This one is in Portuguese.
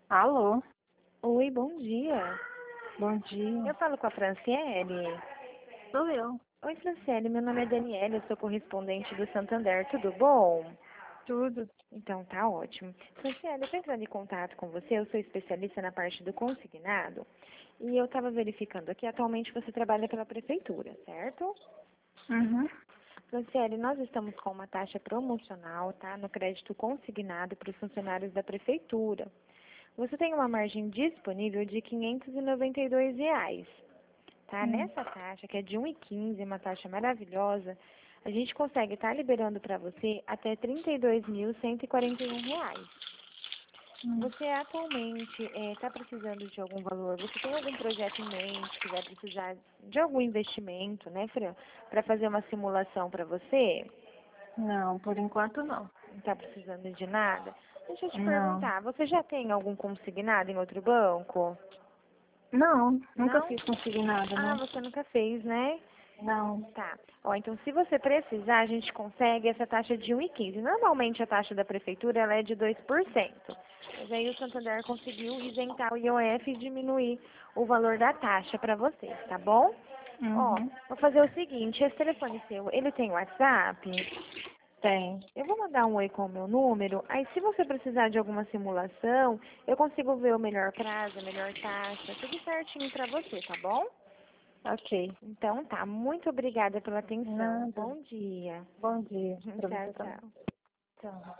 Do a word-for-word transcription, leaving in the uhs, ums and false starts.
Alô, Oi, bom dia. bom dia. Eu falo com a Franciele. Sou eu. Oi, Franciele, meu nome é Daniela, eu sou correspondente do Santander, tudo bom? Tudo. Então tá ótimo. Franciele, eu tô entrando em contato com você, eu sou especialista na parte do consignado e eu estava verificando aqui, atualmente você trabalha pela prefeitura, certo? Uhum. Franciele, nós estamos com uma taxa promocional, tá, no crédito consignado para os funcionários da prefeitura. Você tem uma margem disponível de quinhentos e noventa e dois reais. Tá? Hum. Nessa taxa, que é de um e quinze, uma taxa maravilhosa, a gente consegue estar liberando para você até trinta e dois mil cento e quarenta e um reais. Hum. Você atualmente está precisando de algum valor? Você tem algum projeto em mente que vai precisar de algum investimento, né, Fran, para fazer uma simulação para você? Não, por enquanto não. Não está precisando de nada? Deixa eu te Não. perguntar, você já tem algum consignado em outro banco? Não, nunca Não? fiz consignado, Ah, não. você nunca fez, né? Não. Tá. Ó, então se você precisar, a gente consegue essa taxa de um e quinze. Normalmente a taxa da prefeitura ela é de dois por cento. Mas aí o Santander conseguiu isentar o I O F e diminuir o valor da taxa para vocês, tá bom? Ó, Uhum. vou fazer o seguinte, esse telefone seu, ele tem WhatsApp? Tem. Eu vou mandar um oi com o meu número, aí se você precisar de alguma simulação, eu consigo ver o melhor prazo, a melhor taxa, tudo certinho para você, tá bom? Ok. Então tá, muito obrigada pela atenção. Nada. Bom dia. Bom dia pra Tchau, você também. tchau. Tchau.